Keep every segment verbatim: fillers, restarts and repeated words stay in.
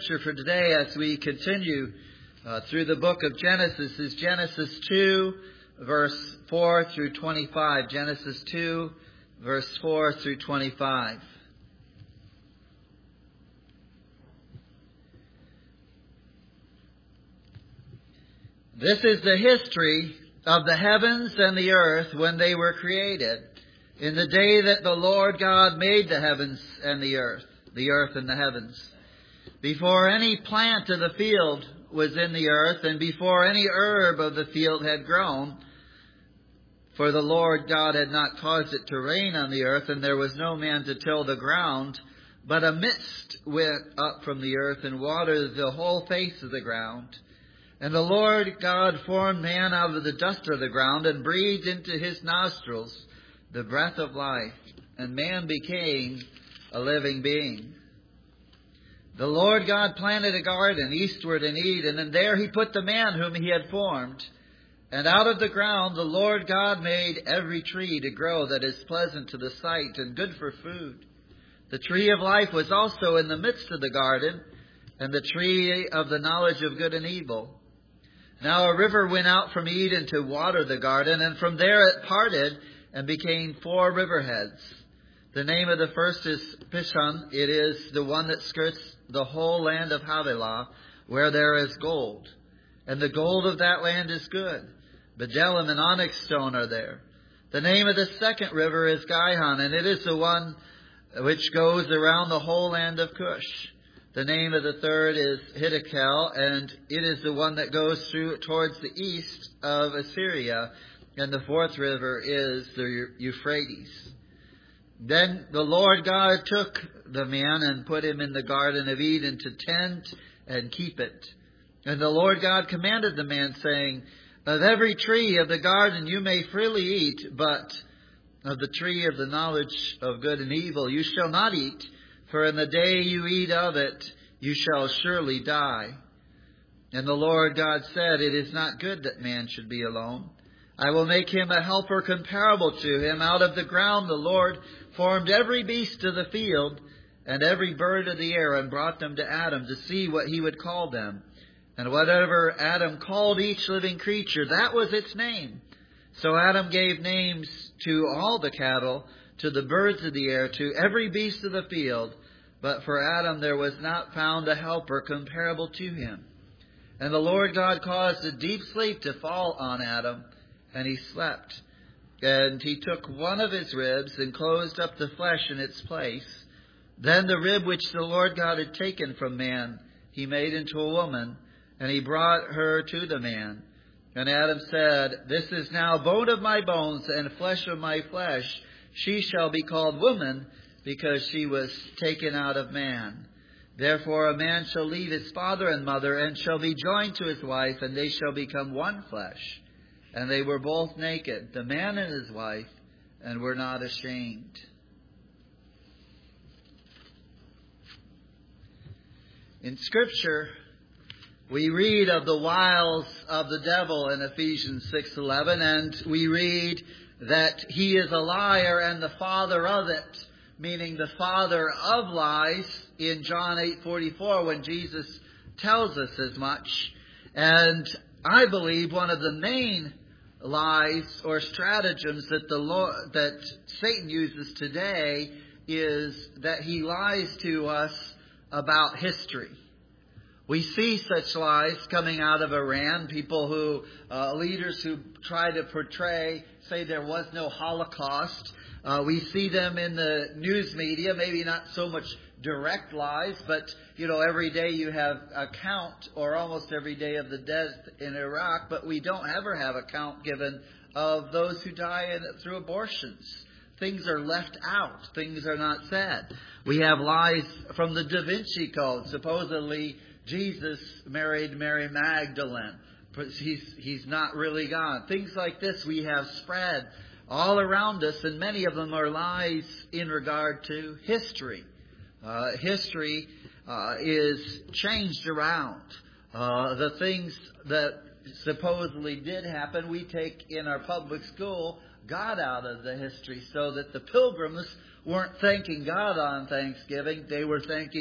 Scripture for today as we continue uh, through the book of Genesis is Genesis two, verse four through twenty-five. Genesis two, verse four through twenty-five. This is the history of the heavens and the earth when they were created, in the day that the Lord God made the heavens and the earth, the earth and the heavens. Before any plant of the field was in the earth, and before any herb of the field had grown, for the Lord God had not caused it to rain on the earth, and there was no man to till the ground, but a mist went up from the earth and watered the whole face of the ground. And the Lord God formed man out of the dust of the ground and breathed into his nostrils the breath of life, and man became a living being. The Lord God planted a garden eastward in Eden, and there he put the man whom he had formed. And out of the ground the Lord God made every tree to grow that is pleasant to the sight and good for food. The tree of life was also in the midst of the garden, and the tree of the knowledge of good and evil. Now a river went out from Eden to water the garden, and from there it parted and became four riverheads. The name of the first is Pishon. It is the one that skirts the whole land of Havilah, where there is gold. And the gold of that land is good. Bdellium and onyx stone are there. The name of the second river is Gihon, and it is the one which goes around the whole land of Cush. The name of the third is Hiddekel, and it is the one that goes through towards the east of Assyria. And the fourth river is the Euphrates. Then the Lord God took the man and put him in the Garden of Eden to tend and keep it. And the Lord God commanded the man, saying, Of every tree of the garden you may freely eat, but of the tree of the knowledge of good and evil you shall not eat. For in the day you eat of it, you shall surely die. And the Lord God said, It is not good that man should be alone. I will make him a helper comparable to him. Out of the ground the Lord formed every beast of the field and every bird of the air, and brought them to Adam to see what he would call them. And whatever Adam called each living creature, that was its name. So Adam gave names to all the cattle, to the birds of the air, to every beast of the field. But for Adam there was not found a helper comparable to him. And the Lord God caused a deep sleep to fall on Adam, and he slept. And he took one of his ribs and closed up the flesh in its place. Then the rib which the Lord God had taken from man, he made into a woman, and he brought her to the man. And Adam said, This is now bone of my bones and flesh of my flesh. She shall be called woman, because she was taken out of man. Therefore a man shall leave his father and mother, and shall be joined to his wife, and they shall become one flesh. And they were both naked, the man and his wife, and were not ashamed. In Scripture, we read of the wiles of the devil in Ephesians six eleven, and we read that he is a liar and the father of it, meaning the father of lies, in John eight forty-four, when Jesus tells us as much. And I believe one of the main lies or stratagems that the Lord, that Satan uses today is that he lies to us about history. We see such lies coming out of Iran, people who, uh, leaders who try to portray, say there was no Holocaust. Uh, we see them in the news media, maybe not so much direct lies, but, you know, every day you have a count, or almost every day, of the death in Iraq, but we don't ever have a count given of those who die in, through abortions. Things are left out. Things are not said. We have lies from the Da Vinci Code. Supposedly, Jesus married Mary Magdalene. He's, he's not really God. Things like this we have spread all around us, and many of them are lies in regard to history. Uh, history uh, is changed around. Uh, the things that supposedly did happen, we take in our public school, God out of the history, so that the pilgrims weren't thanking God on Thanksgiving. They were thanking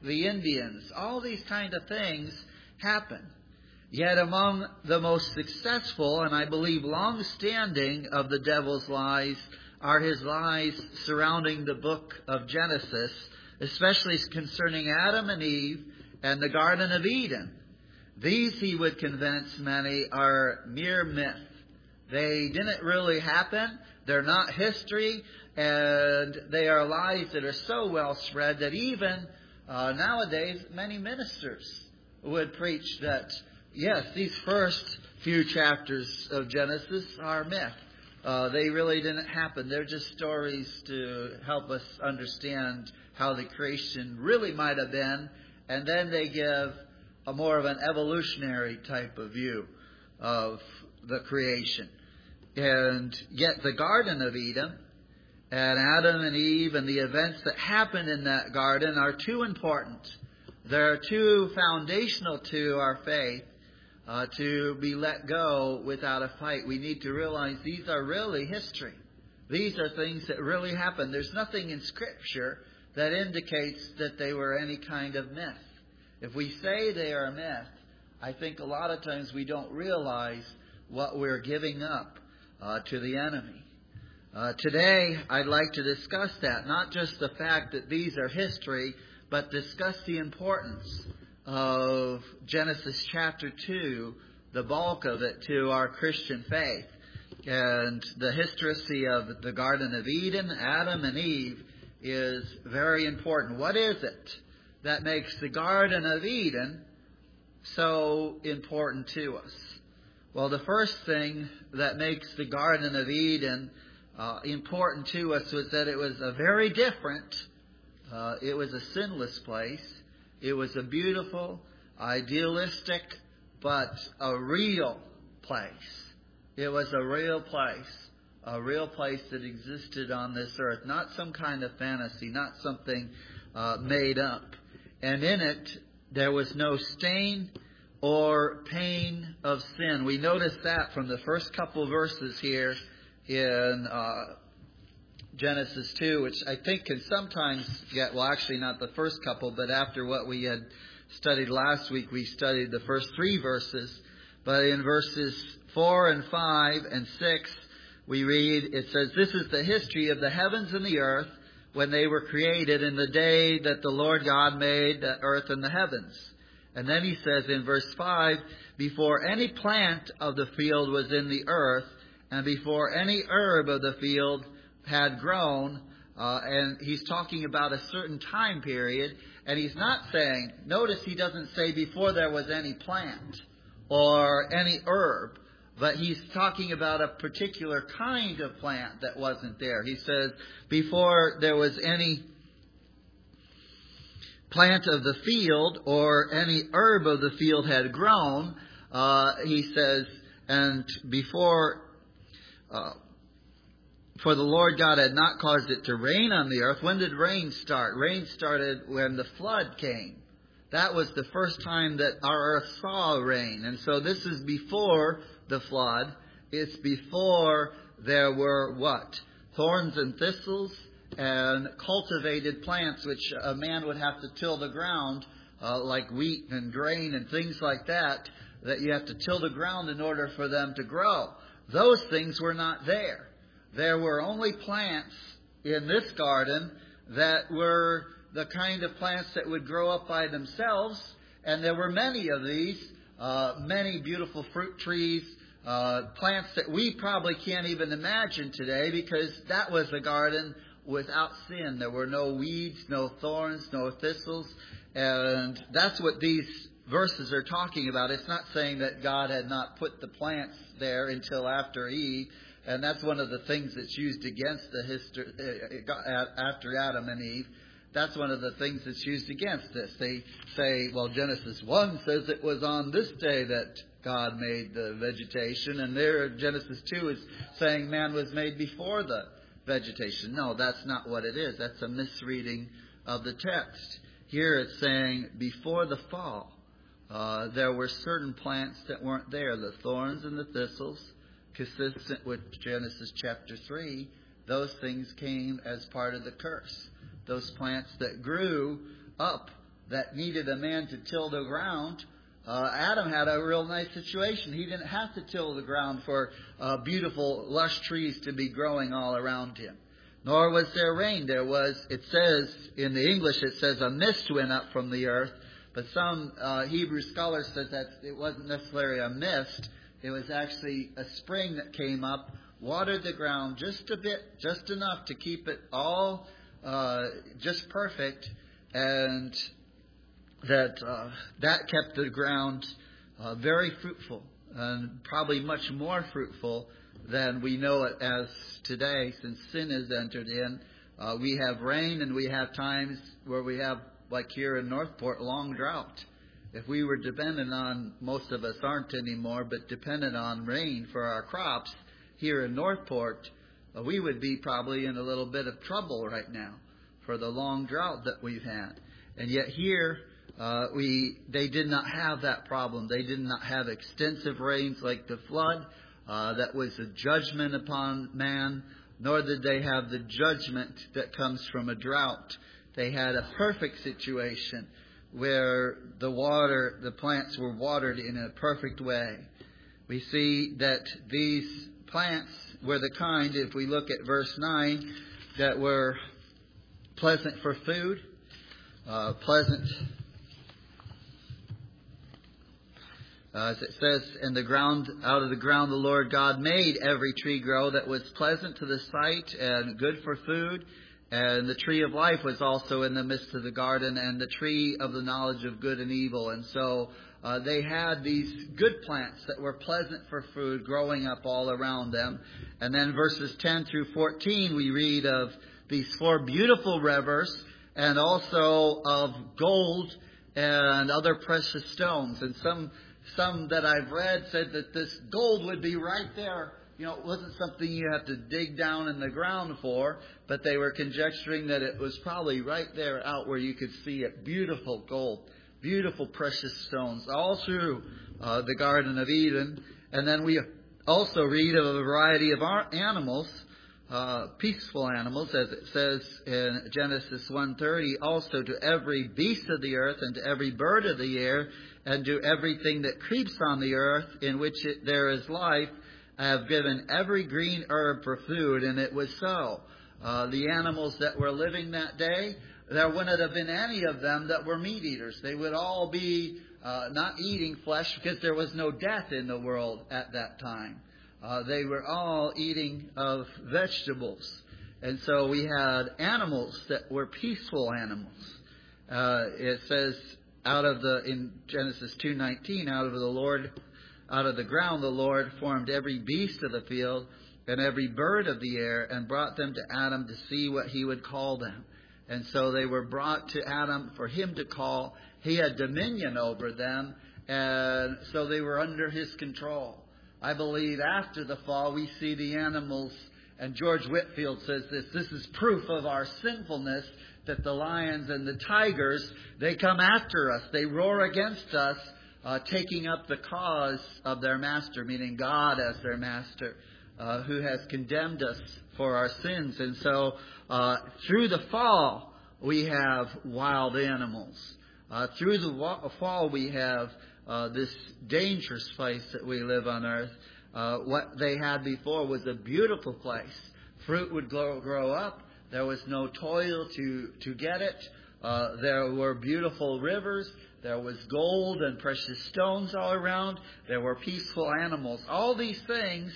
the Indians. All these kind of things happen. Yet among the most successful and I believe long-standing of the devil's lies are his lies surrounding the book of Genesis, especially concerning Adam and Eve and the Garden of Eden. These, he would convince many, are mere myth. They didn't really happen. They're not history. And they are lies that are so well spread that even uh, nowadays many ministers would preach that, yes, these first few chapters of Genesis are myth. Uh, they really didn't happen. They're just stories to help us understand how the creation really might have been. And then they give a more of an evolutionary type of view of the creation. And yet the Garden of Eden and Adam and Eve and the events that happened in that garden are too important. They're too foundational to our faith uh, to be let go without a fight. We need to realize these are really history. These are things that really happened. There's nothing in Scripture that indicates that they were any kind of myth. If we say they are myth, I think a lot of times we don't realize what we're giving up uh, to the enemy. Uh, today, I'd like to discuss that, not just the fact that these are history, but discuss the importance of Genesis chapter two, the bulk of it, to our Christian faith. And the history of the Garden of Eden, Adam and Eve, is very important. What is it that makes the Garden of Eden so important to us? Well, the first thing that makes the Garden of Eden uh, important to us was that it was a very different, uh, it was a sinless place. It was a beautiful, idealistic, but a real place. It was a real place. A real place that existed on this earth. Not some kind of fantasy, not something uh, made up. And in it, there was no stain or pain of sin. We notice that from the first couple verses here in uh, Genesis two, which I think can sometimes get, well, actually not the first couple, but after what we had studied last week, we studied the first three verses. But in verses four and five and six, we read, it says, "This is the history of the heavens and the earth when they were created in the day that the Lord God made the earth and the heavens." And then he says in verse five, "Before any plant of the field was in the earth, and before any herb of the field had grown," uh, and he's talking about a certain time period, and he's not saying, notice he doesn't say before there was any plant or any herb, but he's talking about a particular kind of plant that wasn't there. He says, before there was any plant of the field or any herb of the field had grown, uh, he says, and before, uh, for the Lord God had not caused it to rain on the earth. When did rain start? Rain started when the flood came. That was the first time that our earth saw rain. And so this is before the flood. It's before there were what? Thorns and thistles and cultivated plants, which a man would have to till the ground, uh, like wheat and grain and things like that, that you have to till the ground in order for them to grow. Those things were not there. There were only plants in this garden that were the kind of plants that would grow up by themselves, and there were many of these, uh, many beautiful fruit trees, uh, plants that we probably can't even imagine today, because that was a garden without sin. There were no weeds, no thorns, no thistles, and that's what these verses are talking about. It's not saying that God had not put the plants there until after Eve, and that's one of the things that's used against the history uh, after Adam and Eve. That's one of the things that's used against this. They say, well, Genesis one says it was on this day that God made the vegetation, and there Genesis two is saying man was made before the vegetation. No, that's not what it is. That's a misreading of the text. Here it's saying before the fall, uh, there were certain plants that weren't there, the thorns and the thistles, consistent with Genesis chapter three. Those things came as part of the curse. Those plants that grew up that needed a man to till the ground, uh, Adam had a real nice situation. He didn't have to till the ground for uh, beautiful, lush trees to be growing all around him. Nor was there rain. There was, it says, in the English, it says a mist went up from the earth. But some uh, Hebrew scholars said that it wasn't necessarily a mist. It was actually a spring that came up, watered the ground just a bit, just enough to keep it all uh, just perfect. And that uh, that kept the ground uh, very fruitful, and probably much more fruitful than we know it as today, since sin has entered in. Uh, we have rain, and we have times where we have, like here in Northport, long drought. If we were dependent on, most of us aren't anymore, but dependent on rain for our crops here in Northport, uh, we would be probably in a little bit of trouble right now for the long drought that we've had. And yet here, uh, we they did not have that problem. They did not have extensive rains like the flood. Uh, that was a judgment upon man, nor did they have the judgment that comes from a drought. They had a perfect situation where the water, the plants were watered in a perfect way. We see that these plants were the kind, if we look at verse nine, that were pleasant for food, uh, pleasant Uh, as it says, in the ground, out of the ground the Lord God made every tree grow that was pleasant to the sight and good for food. And the tree of life was also in the midst of the garden, and the tree of the knowledge of good and evil. And so uh, they had these good plants that were pleasant for food growing up all around them. And then verses ten through fourteen, we read of these four beautiful rivers, and also of gold and other precious stones. And some Some that I've read said that this gold would be right there. You know, it wasn't something you have to dig down in the ground for, but they were conjecturing that it was probably right there out where you could see it. Beautiful gold, beautiful precious stones all through uh, the Garden of Eden. And then we also read of a variety of animals, uh, peaceful animals, as it says in Genesis one thirty, also to every beast of the earth and to every bird of the air, and to everything that creeps on the earth in which it, there is life, I have given every green herb for food. And it was so. Uh, the animals that were living that day, there wouldn't have been any of them that were meat eaters. They would all be uh, not eating flesh, because there was no death in the world at that time. Uh, they were all eating of vegetables. And so we had animals that were peaceful animals. Uh, it says, out of the, in Genesis two nineteen, out of the Lord, out of the ground the Lord formed every beast of the field and every bird of the air, and brought them to Adam to see what he would call them. And so they were brought to Adam for him to call. He had dominion over them, and so they were under his control. I believe after the fall we see the animals, and George Whitefield says this, this is proof of our sinfulness, that the lions and the tigers, they come after us. They roar against us, uh, taking up the cause of their master, meaning God as their master, uh, who has condemned us for our sins. And so uh, through the fall, we have wild animals. Uh, through the wa- fall, we have uh, this dangerous place that we live on earth. Uh, what they had before was a beautiful place. Fruit would grow, grow up. There was no toil to, to get it. Uh, there were beautiful rivers. There was gold and precious stones all around. There were peaceful animals. All these things.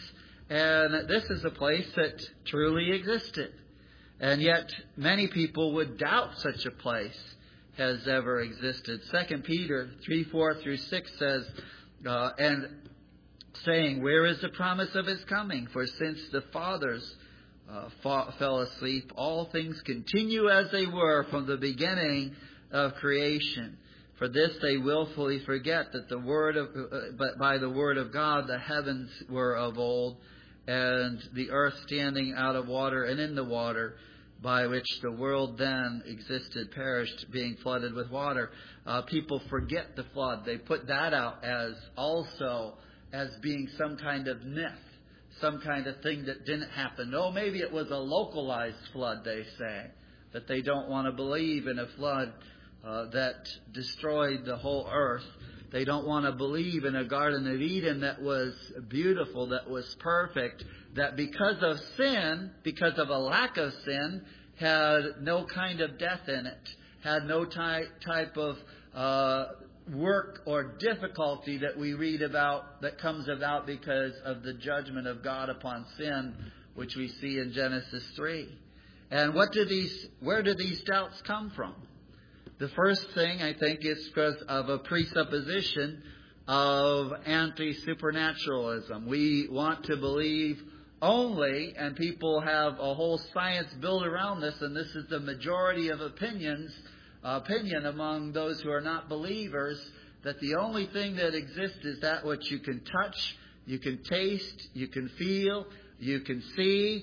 And this is a place that truly existed. And yet many people would doubt such a place has ever existed. Second Peter three, four through six says, uh, and saying, where is the promise of his coming? For since the fathers Uh, fall, fell asleep, all things continue as they were from the beginning of creation. For this they willfully forget that the word of, uh, but by the word of God the heavens were of old, and the earth standing out of water and in the water, by which the world then existed, perished, being flooded with water. Uh, people forget the flood. They put that out as also as being some kind of myth. Some kind of thing that didn't happen. Oh, maybe it was a localized flood, they say. That they don't want to believe in a flood uh, that destroyed the whole earth. They don't want to believe in a Garden of Eden that was beautiful, that was perfect, that because of sin, because of a lack of sin, had no kind of death in it, had no ty- type of uh, work or difficulty that we read about that comes about because of the judgment of God upon sin, which we see in Genesis three. And what do these, where do these doubts come from? The first thing, I think, is because of a presupposition of anti-supernaturalism. We want to believe only, and people have a whole science built around this, and this is the majority of opinions, uh, opinion among those who are not believers, that the only thing that exists is that which you can touch, you can taste, you can feel, you can see,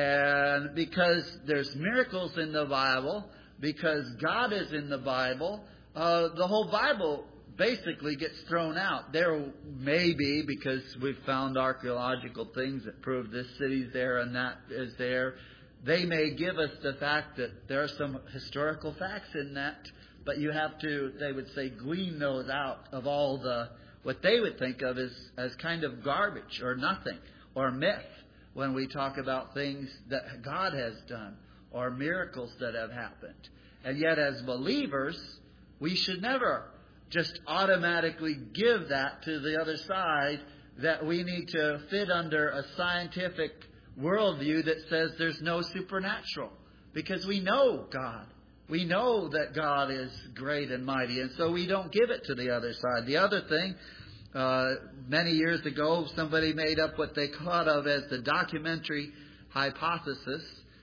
and because there's miracles in the Bible, because God is in the Bible, uh, the whole Bible basically gets thrown out. There may be, because we've found archaeological things that prove this city's there and that is there, they may give us the fact that there are some historical facts in that, but you have to, they would say, glean those out of all the, what they would think of as, as kind of garbage or nothing or myth when we talk about things that God has done or miracles that have happened. And yet as believers, we should never just automatically give that to the other side, that we need to fit under a scientific worldview that says there's no supernatural. Because we know God. We know that God is great and mighty, and so we don't give it to the other side. The other thing, uh, many years ago, somebody made up what they thought of as the documentary hypothesis.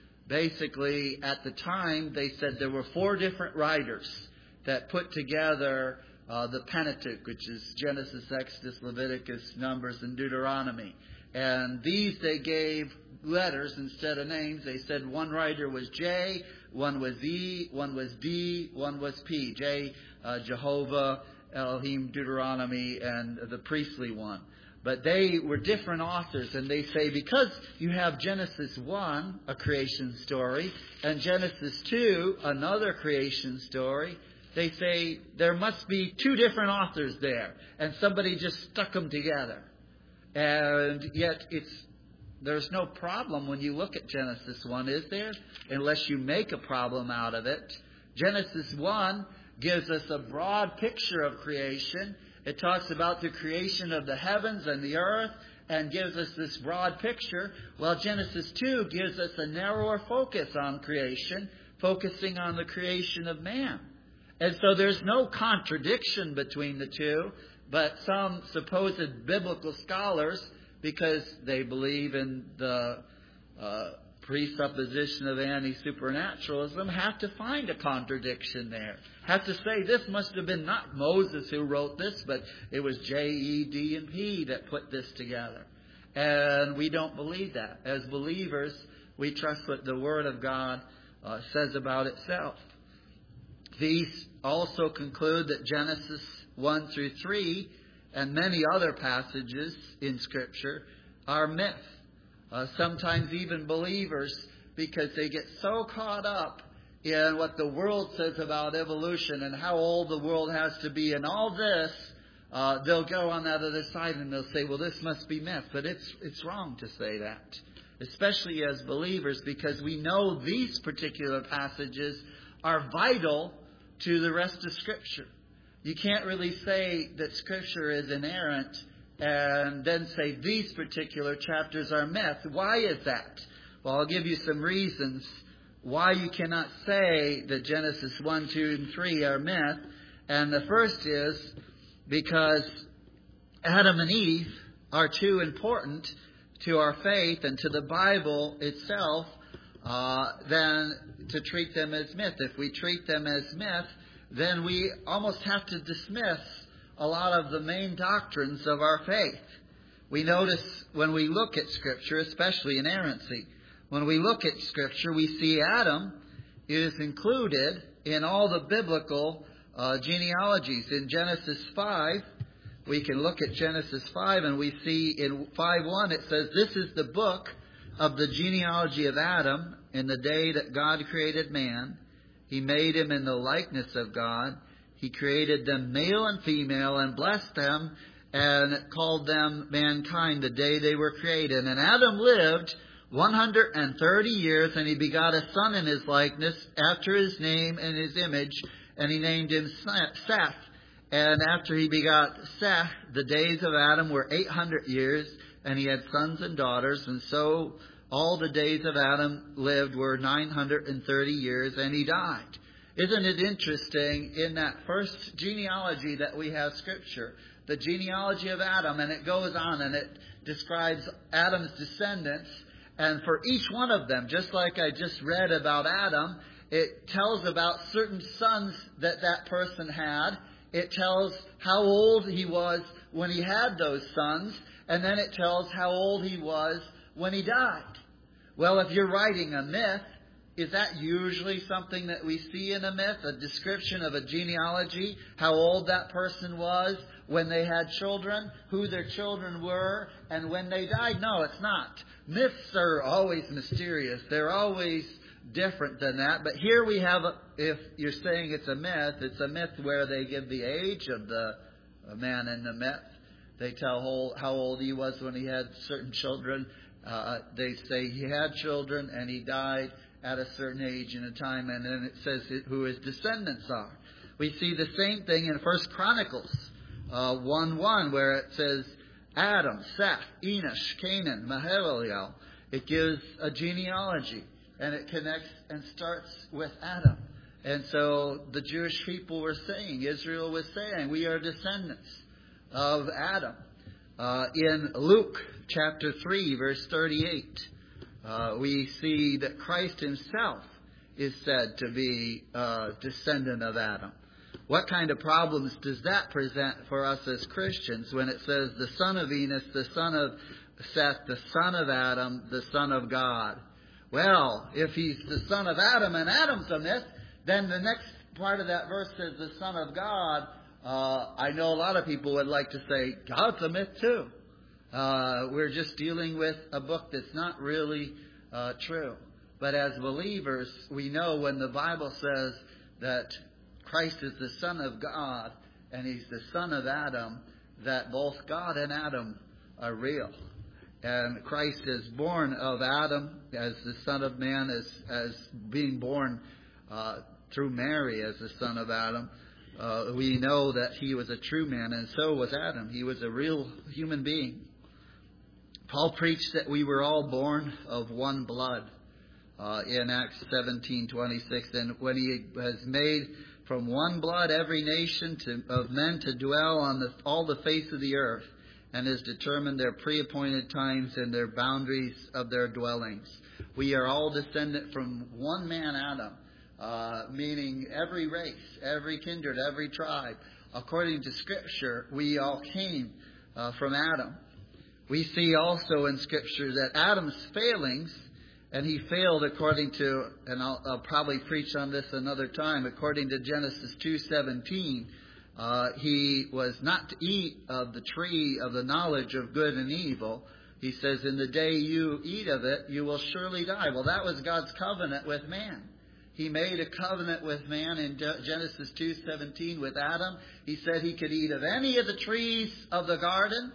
Basically, at the time, they said there were four different writers that put together uh, the Pentateuch, which is Genesis, Exodus, Leviticus, Numbers, and Deuteronomy. And these they gave letters instead of names. They said one writer was J, one was E, one was D, one was P. J, uh, Jehovah, Elohim, Deuteronomy, and the priestly one. But they were different authors, and they say because you have Genesis one, a creation story, and Genesis two, another creation story, they say there must be two different authors there, and somebody just stuck them together. And yet it's there's no problem when you look at Genesis one, is there? Unless you make a problem out of it. Genesis one gives us a broad picture of creation. It talks about the creation of the heavens and the earth and gives us this broad picture, while Genesis two gives us a narrower focus on creation, focusing on the creation of man. And so there's no contradiction between the two, but some supposed biblical scholars, because they believe in the uh, presupposition of anti-supernaturalism, have to find a contradiction there. Have to say this must have been not Moses who wrote this, but it was J, E, D, and P that put this together. And we don't believe that. As believers, we trust what the Word of God uh, says about itself. These also conclude that Genesis one through three and many other passages in Scripture are myth. Uh, sometimes even believers, because they get so caught up in what the world says about evolution and how old the world has to be and all this, uh, they'll go on that other side and they'll say, well, this must be myth. But it's it's wrong to say that, especially as believers, because we know these particular passages are vital to the rest of Scripture. You can't really say that Scripture is inerrant and then say these particular chapters are myth. Why is that? Well, I'll give you some reasons why you cannot say that Genesis one, two, and three are myth. And the first is because Adam and Eve are too important to our faith and to the Bible itself uh, than to treat them as myth. If we treat them as myth, then we almost have to dismiss a lot of the main doctrines of our faith. We notice when we look at Scripture, especially inerrancy, when we look at Scripture, we see Adam is included in all the biblical uh, genealogies. In Genesis five, we can look at Genesis five and we see in five one it says, this is the book of the genealogy of Adam in the day that God created man. He made him in the likeness of God. He created them male and female and blessed them and called them mankind the day they were created. And Adam lived one hundred thirty years, and he begot a son in his likeness, after his name and his image, and he named him Seth. And after he begot Seth, the days of Adam were eight hundred years, and he had sons and daughters, and so all the days of Adam lived were nine hundred thirty years, and he died. Isn't it interesting, in that first genealogy that we have Scripture, the genealogy of Adam, and it goes on and it describes Adam's descendants, and for each one of them, just like I just read about Adam, it tells about certain sons that that person had. It tells how old he was when he had those sons, and then it tells how old he was when he died. Well, if you're writing a myth, is that usually something that we see in a myth? A description of a genealogy, how old that person was when they had children, who their children were, and when they died? No, it's not. Myths are always mysterious. They're always different than that. But here we have, a, if you're saying it's a myth, it's a myth where they give the age of the man in the myth. They tell how old he was when he had certain children. Uh, they say he had children and he died at a certain age and a time, and then it says who his descendants are. We see the same thing in First Chronicles uh, one one, where it says Adam, Seth, Enosh, Canaan, Mahalalel. It gives a genealogy, and it connects and starts with Adam. And so the Jewish people were saying, Israel was saying, we are descendants of Adam. Uh, in Luke chapter three, verse thirty-eight, uh, we see that Christ himself is said to be a descendant of Adam. What kind of problems does that present for us as Christians when it says the son of Enos, the son of Seth, the son of Adam, the son of God? Well, if he's the son of Adam and Adam's a myth, then the next part of that verse says the son of God. Uh, I know a lot of people would like to say, God's a myth too. Uh, we're just dealing with a book that's not really uh, true. But as believers, we know when the Bible says that Christ is the Son of God and he's the son of Adam, that both God and Adam are real. And Christ is born of Adam as the Son of Man, as, as being born uh, through Mary as the son of Adam. Uh, we know that he was a true man, and so was Adam. He was a real human being. Paul preached that we were all born of one blood uh, in Acts seventeen twenty-six. And when he has made from one blood every nation to, of men to dwell on the, all the face of the earth, and has determined their pre-appointed times and their boundaries of their dwellings. We are all descendant from one man, Adam. Uh, meaning every race, every kindred, every tribe. According to Scripture, we all came uh, from Adam. We see also in Scripture that Adam's failings, and he failed according to, and I'll, I'll probably preach on this another time, according to Genesis two seventeen, uh, he was not to eat of the tree of the knowledge of good and evil. He says, in the day you eat of it, you will surely die. Well, that was God's covenant with man. He made a covenant with man in Genesis two seventeen with Adam. He said he could eat of any of the trees of the garden,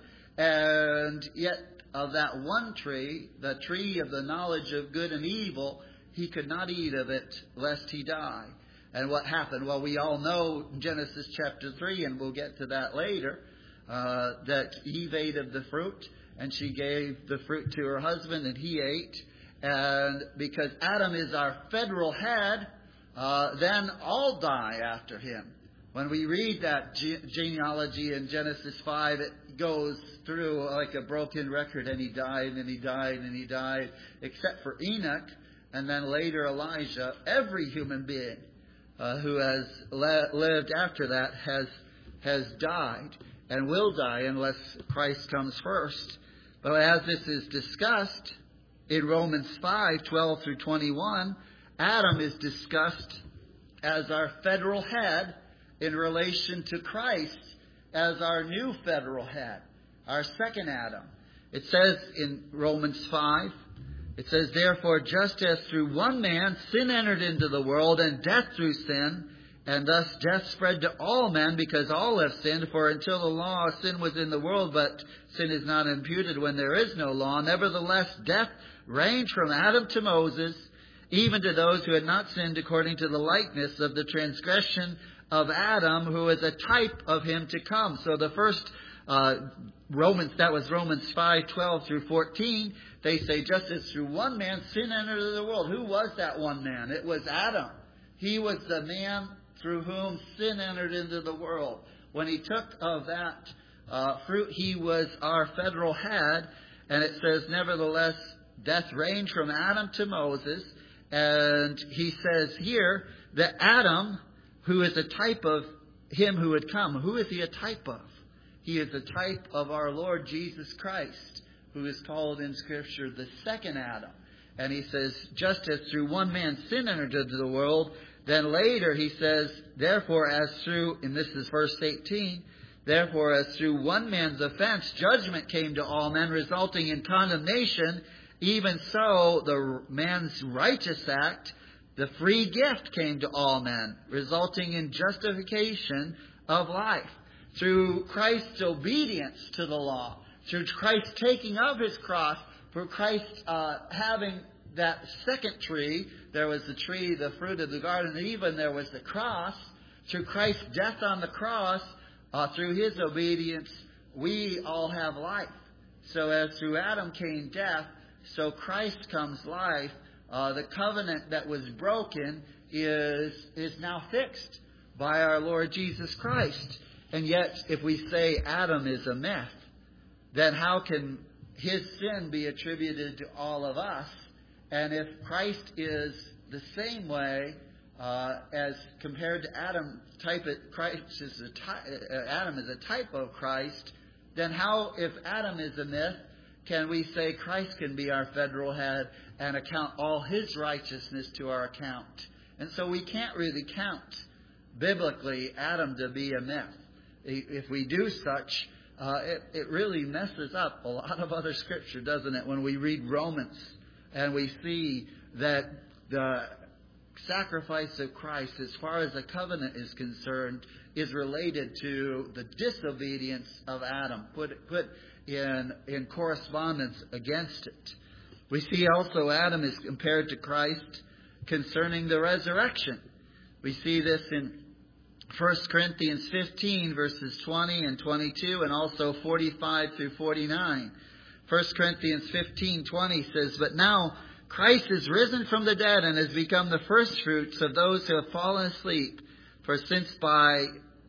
and yet of that one tree, the tree of the knowledge of good and evil, he could not eat of it lest he die. And what happened? Well, we all know Genesis chapter three, and we'll get to that later, uh, that Eve ate of the fruit, and she gave the fruit to her husband, and he ate. And because Adam is our federal head, uh, then all die after him. When we read that ge- genealogy in Genesis five, it goes through like a broken record, and he died, and he died, and he died, except for Enoch, and then later Elijah. Every human being uh, who has le- lived after that has has died and will die unless Christ comes first. But as this is discussed in Romans five, twelve through twenty-one, Adam is discussed as our federal head in relation to Christ as our new federal head, our second Adam. It says in Romans five, It says, therefore, just as through one man sin entered into the world, and death through sin, and thus death spread to all men, because all have sinned. For until the law, sin was in the world, but sin is not imputed when there is no law. Nevertheless, death reigned from Adam to Moses, even to those who had not sinned, according to the likeness of the transgression of Adam, who is a type of him to come. So the first uh, Romans, that was Romans five, twelve through fourteen, they say, just as through one man sin entered into the world. Who was that one man? It was Adam. He was the man through whom sin entered into the world. When he took of that uh, fruit, he was our federal head. And it says, nevertheless, death reigned from Adam to Moses. And he says here that Adam, who is a type of him who would come. Who is he a type of? He is a type of our Lord Jesus Christ, who is called in Scripture the second Adam. And he says, just as through one man sin entered into the world, then later he says, therefore as through, and this is verse eighteen, therefore as through one man's offense judgment came to all men, resulting in condemnation, even so the man's righteous act, the free gift, came to all men, resulting in justification of life. Through Christ's obedience to the law, through Christ's taking of his cross, for Christ uh, having that second tree, there was the tree, the fruit of the Garden of Eden, there was the cross. Through Christ's death on the cross, uh, through his obedience, we all have life. So as through Adam came death, so Christ comes life. Uh, the covenant that was broken is is now fixed by our Lord Jesus Christ. And yet, if we say Adam is a myth, then how can his sin be attributed to all of us? And if Christ is the same way uh, as compared to Adam, type it, Christ is a ty- uh, Adam is a type of Christ, then how, if Adam is a myth, can we say Christ can be our federal head and account all his righteousness to our account? And so we can't really count biblically Adam to be a myth. If we do such, uh, it, it really messes up a lot of other Scripture, doesn't it? When we read Romans and we see that the sacrifice of Christ, as far as the covenant is concerned, is related to the disobedience of Adam, put put in in correspondence against it. We see also Adam is compared to Christ concerning the resurrection. We see this in First Corinthians fifteen, verses twenty and twenty-two, and also forty-five through forty-nine. First Corinthians fifteen, twenty says, but now Christ is risen from the dead and has become the firstfruits of those who have fallen asleep. For since by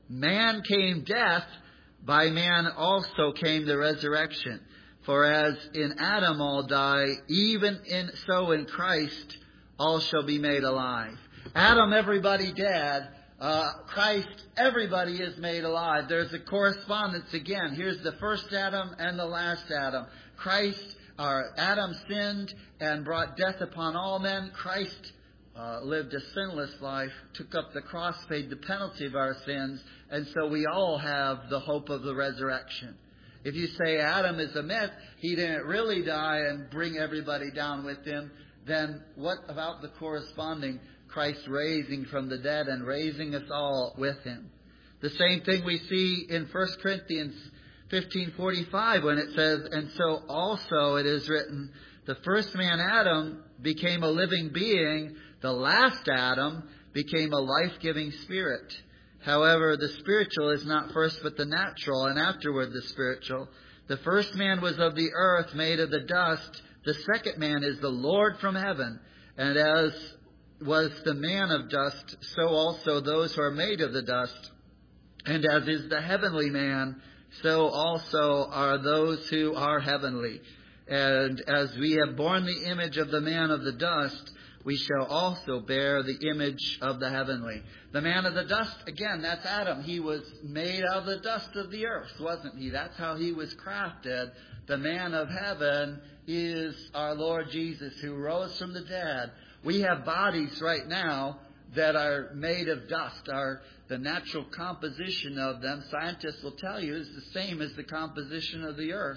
man came death, by man also came the resurrection. For as in Adam all die, even in so in Christ all shall be made alive. Adam, everybody dead. Uh, Christ, everybody is made alive. There's a correspondence again. Here's the first Adam and the last Adam. Christ, or Adam sinned and brought death upon all men. Christ uh, lived a sinless life, took up the cross, paid the penalty of our sins, and so we all have the hope of the resurrection. If you say Adam is a myth, he didn't really die and bring everybody down with him, then what about the corresponding Christ raising from the dead and raising us all with him? The same thing we see in First Corinthians fifteen forty-five when it says, and so also it is written, the first man Adam became a living being, the last Adam became a life-giving spirit. However, the spiritual is not first but the natural, and afterward the spiritual. The first man was of the earth, made of the dust. The second man is the Lord from heaven. And as was the man of dust, so also those who are made of the dust. And as is the heavenly man, so also are those who are heavenly. And as we have borne the image of the man of the dust, we shall also bear the image of the heavenly. The man of the dust, again, that's Adam. He was made out of the dust of the earth, wasn't he? That's how he was crafted. The man of heaven is our Lord Jesus, who rose from the dead. We have bodies right now that are made of dust. Our, the natural composition of them, scientists will tell you, is the same as the composition of the earth.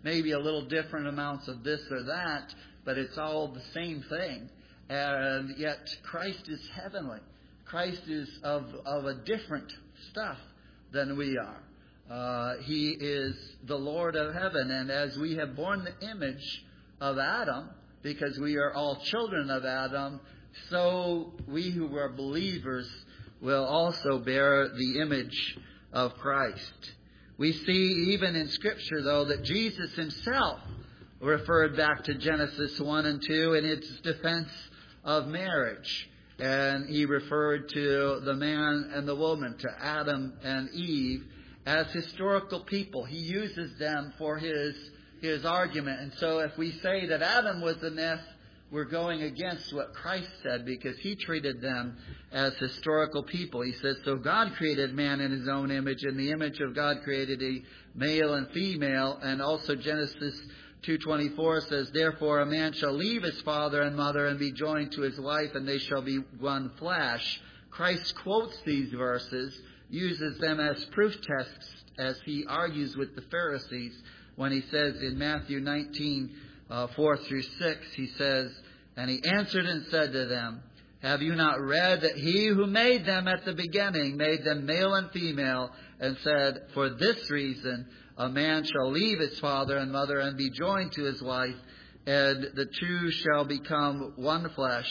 maybe a little different amounts of this or that, but it's all the same thing. And yet Christ is heavenly. Christ is of, of a different stuff than we are. Uh, he is the Lord of heaven. And as we have borne the image of Adam, because we are all children of Adam, so we who are believers will also bear the image of Christ. We see even in Scripture, though, that Jesus himself referred back to Genesis one and two in its defense of marriage. And he referred to the man and the woman, to Adam and Eve, as historical people. He uses them for his, his argument. And so if we say that Adam was a myth, we're going against what Christ said, because he treated them as historical people. He says, so God created man in his own image. In the image of God created he male and female. And also Genesis two twenty-four says, therefore a man shall leave his father and mother and be joined to his wife, and they shall be one flesh. Christ quotes these verses, uses them as proof texts as he argues with the Pharisees when he says in Matthew nineteen, uh, four through six, he says, and he answered and said to them, have you not read that he who made them at the beginning made them male and female, and said, for this reason a man shall leave his father and mother and be joined to his wife, and the two shall become one flesh.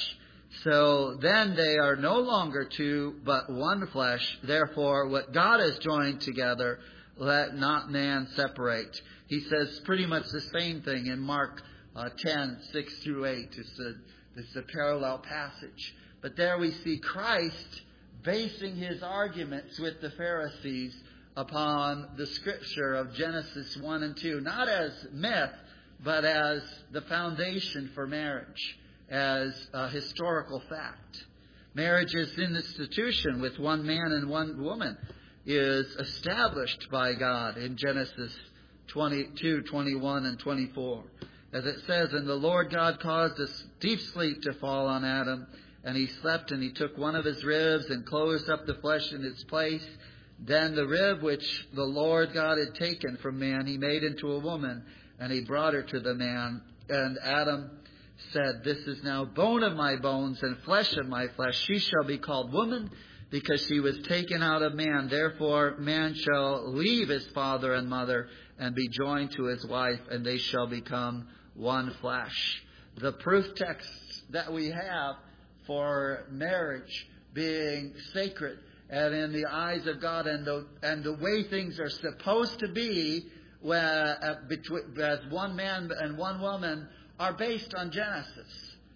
So then they are no longer two, but one flesh. Therefore, what God has joined together, let not man separate. He says pretty much the same thing in Mark uh, ten, six through eight. It's a, it's a parallel passage. But there we see Christ basing his arguments with the Pharisees upon the Scripture of Genesis one and two, not as myth, but as the foundation for marriage, as a historical fact. Marriage is an institution with one man and one woman, is established by God in Genesis twenty-two, twenty-one, and twenty-four. As it says, and the Lord God caused a deep sleep to fall on Adam, and he slept, and he took one of his ribs and closed up the flesh in its place. Then the rib which the Lord God had taken from man, he made into a woman, and he brought her to the man. And Adam said, this is now bone of my bones and flesh of my flesh. She shall be called woman, because she was taken out of man. Therefore man shall leave his father and mother and be joined to his wife, and they shall become one flesh. The proof texts that we have for marriage being sacred and in the eyes of God, and the, and the way things are supposed to be, where, uh, between, as one man and one woman, are based on Genesis.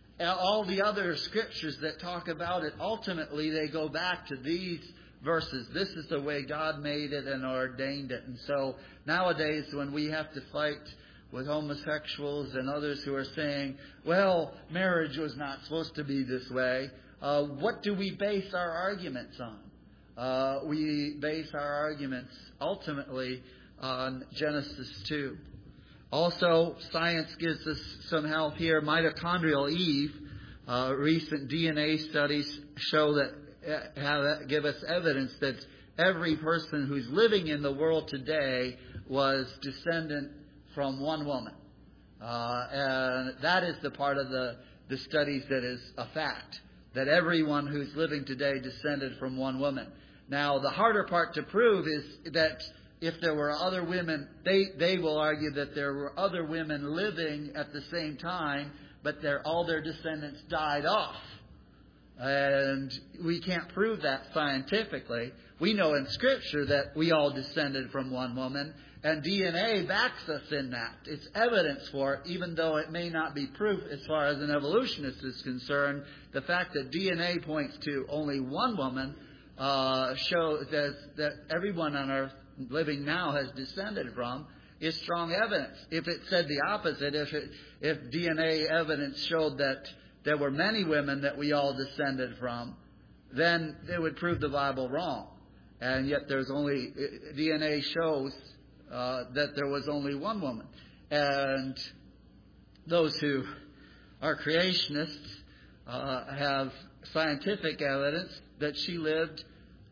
All the other scriptures that talk about it, ultimately they go back to these verses. This is the way God made it and ordained it. And so nowadays, when we have to fight with homosexuals and others who are saying, well, marriage was not supposed to be this way, uh, what do we base our arguments on? Uh, we base our arguments ultimately on Genesis two. Also, science gives us some help here. Mitochondrial Eve, uh, recent D N A studies show that uh, have, give us evidence that every person who's living in the world today was descendant from one woman. Uh, and that is the part of the, the studies that is a fact, that everyone who's living today descended from one woman. Now, the harder part to prove is that if there were other women, they, they will argue that there were other women living at the same time, but their, all their descendants died off. And we can't prove that scientifically. We know in Scripture that we all descended from one woman, and D N A backs us in that. It's evidence for it, even though it may not be proof as far as an evolutionist is concerned. The fact that D N A points to only one woman uh, shows that, that everyone on earth living now has descended from is strong evidence. If it said the opposite, if it, if D N A evidence showed that there were many women that we all descended from, then it would prove the Bible wrong. And yet there's only, D N A shows uh, that there was only one woman. And those who are creationists uh, have scientific evidence that she lived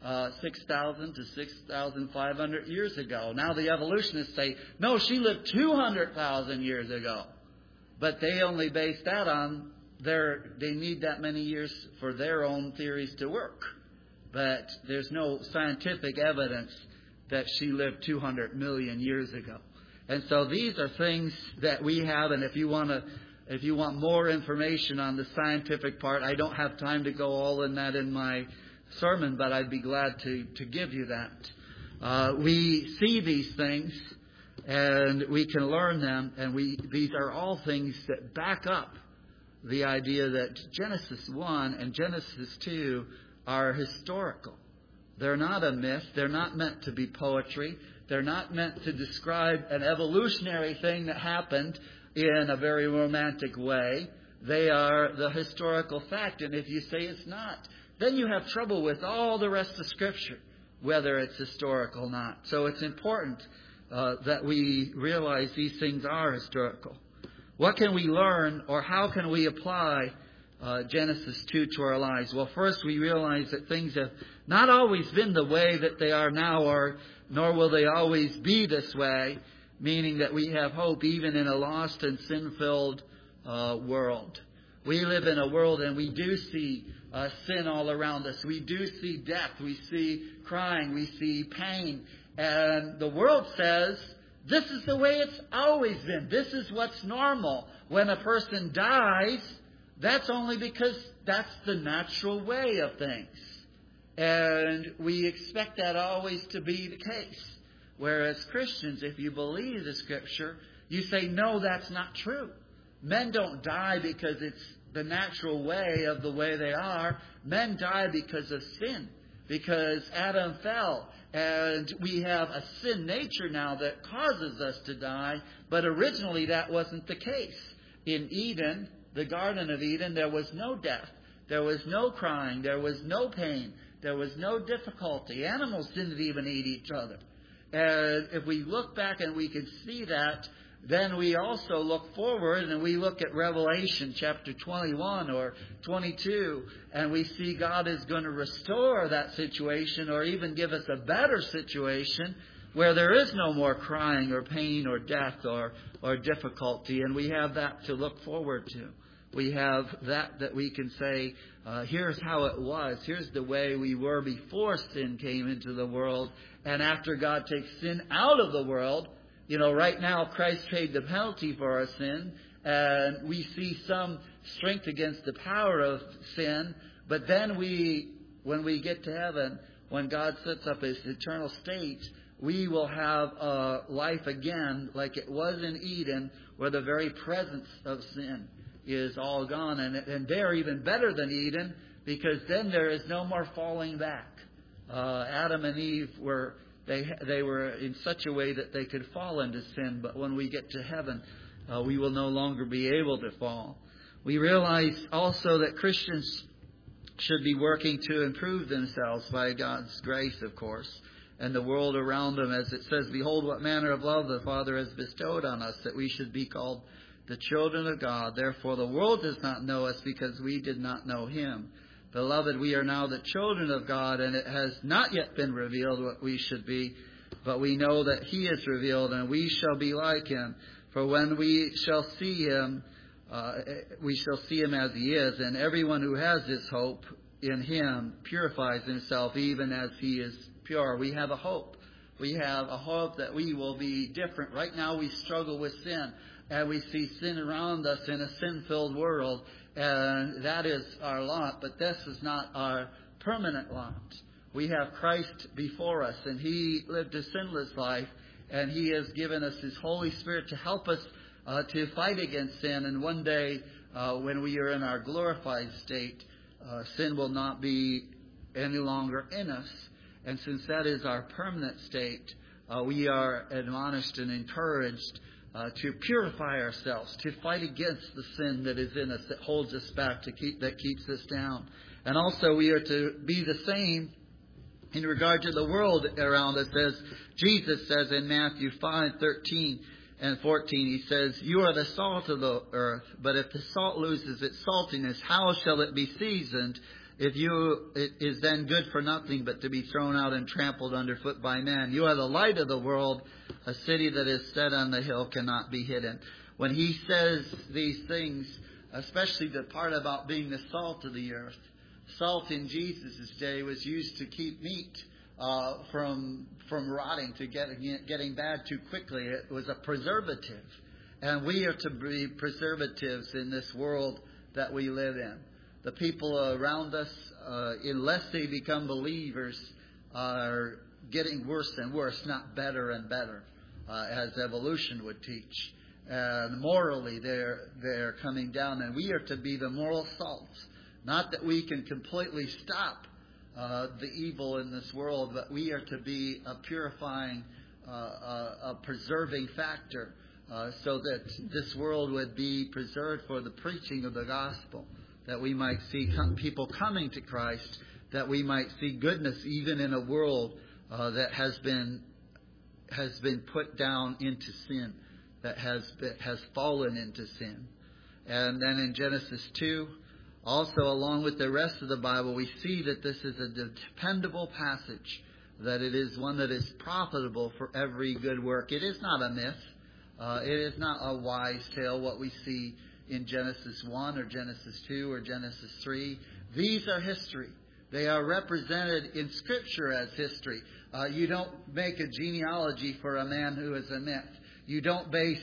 uh, six thousand to six thousand five hundred years ago. Now the evolutionists say, no, she lived two hundred thousand years ago. But they only base that on their, they need that many years for their own theories to work. But there's no scientific evidence that she lived two hundred million years ago. And so these are things that we have, and if you want to, if you want more information on the scientific part, I don't have time to go all in that in my sermon, but I'd be glad to, to give you that. Uh, we see these things, and we can learn them, and we these are all things that back up the idea that Genesis one and Genesis two are historical. They're not a myth. They're not meant to be poetry. They're not meant to describe an evolutionary thing that happened in a very romantic way. They are the historical fact. And if you say it's not, then you have trouble with all the rest of Scripture, whether it's historical or not. So it's important uh, that we realize these things are historical. What can we learn, or how can we apply uh, Genesis two to our lives? Well, first we realize that things have not always been the way that they are now, or nor will they always be this way, meaning that we have hope even in a lost and sin-filled uh, world. We live in a world and we do see uh, sin all around us. We do see death. We see crying. We see pain. And the world says, this is the way it's always been. This is what's normal. When a person dies, that's only because that's the natural way of things. And we expect that always to be the case. Whereas Christians, if you believe the Scripture, you say, no, that's not true. Men don't die because it's the natural way of the way they are. Men die because of sin. Because Adam fell. And we have a sin nature now that causes us to die. But originally that wasn't the case. In Eden, the Garden of Eden, there was no death. There was no crying. There was no pain. There was no difficulty. Animals didn't even eat each other. And if we look back and we can see that, then we also look forward and we look at Revelation chapter twenty-one or twenty-two, and we see God is going to restore that situation, or even give us a better situation where there is no more crying or pain or death or, or difficulty. And we have that to look forward to. We have that that we can say, uh, here's how it was. Here's the way we were before sin came into the world. And after God takes sin out of the world, you know, right now Christ paid the penalty for our sin. And we see some strength against the power of sin. But then we, when we get to heaven, when God sets up His eternal state, we will have a life again like it was in Eden, where the very presence of sin is all gone. And, and they're even better than Eden, because then there is no more falling back. Uh, Adam and Eve were, they they were in such a way that they could fall into sin. But when we get to heaven, uh, we will no longer be able to fall. We realize also that Christians should be working to improve themselves by God's grace, of course, and the world around them, as it says, behold what manner of love the Father has bestowed on us, that we should be called the children of God. Therefore the world does not know us, because we did not know Him. Beloved, we are now the children of God, and it has not yet been revealed what we should be, but we know that He is revealed, and we shall be like Him. For when we shall see Him, uh, we shall see Him as He is, and everyone who has this hope in Him purifies himself even as He is pure. We have a hope. We have a hope that we will be different. Right now we struggle with sin. And we see sin around us in a sin-filled world. And that is our lot. But this is not our permanent lot. We have Christ before us. And He lived a sinless life. And He has given us His Holy Spirit to help us uh, to fight against sin. And one day, uh, when we are in our glorified state, uh, sin will not be any longer in us. And since that is our permanent state, uh, we are admonished and encouraged Uh, to purify ourselves, to fight against the sin that is in us, that holds us back, to keep that keeps us down. And also we are to be the same in regard to the world around us, as Jesus says in Matthew five thirteen and fourteen. He says, you are the salt of the earth, but if the salt loses its saltiness, how shall it be seasoned? if you it is then good for nothing but to be thrown out and trampled underfoot by men. You are the light of the world. A city that is set on the hill cannot be hidden. When he says these things, especially the part about being the salt of the earth, salt in Jesus' day was used to keep meat uh, from from rotting, to getting getting bad too quickly. It was a preservative. And we are to be preservatives in this world that we live in. The people around us, uh, unless they become believers, are getting worse and worse, not better and better, uh, as evolution would teach. And morally, they're they're coming down, and we are to be the moral salts. Not that we can completely stop uh, the evil in this world, but we are to be a purifying, uh, a, a preserving factor, uh, so that this world would be preserved for the preaching of the gospel, that we might see com- people coming to Christ, that we might see goodness even in a world uh, that has been has been put down into sin, that has been, has fallen into sin. And then in Genesis two, also along with the rest of the Bible, we see that this is a dependable passage, that it is one that is profitable for every good work. It is not a myth. Uh, it is not a wise tale, what we see in Genesis one or Genesis two or Genesis three. These are history. They are represented in Scripture as history. Uh, you don't make a genealogy for a man who is a myth. You don't base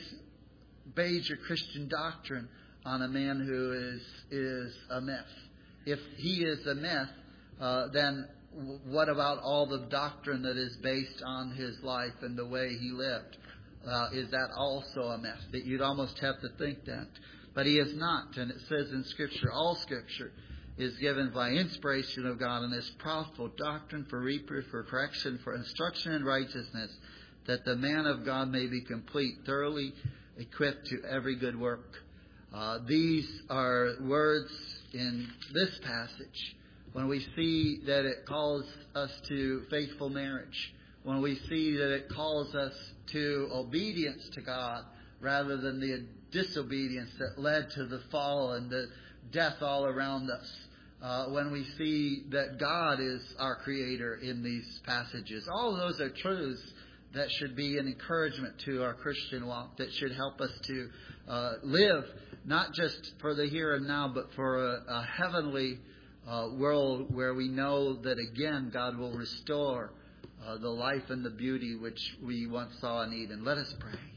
base your Christian doctrine on a man who is is a myth. If he is a myth, uh, then w- what about all the doctrine that is based on his life and the way he lived? Uh, is that also a myth? That you'd almost have to think that. But he is not. And it says in Scripture, all Scripture is given by inspiration of God and is profitable doctrine for reproof, for correction, for instruction in righteousness, that the man of God may be complete, thoroughly equipped to every good work. Uh, these are words in this passage. When we see that it calls us to faithful marriage, when we see that it calls us to obedience to God rather than the disobedience that led to the fall and the death all around us, uh, when we see that God is our Creator in these passages, all of those are truths that should be an encouragement to our Christian walk, that should help us to uh, live not just for the here and now, but for a, a heavenly uh, world where we know that again God will restore uh, the life and the beauty which we once saw in Eden. Let us pray.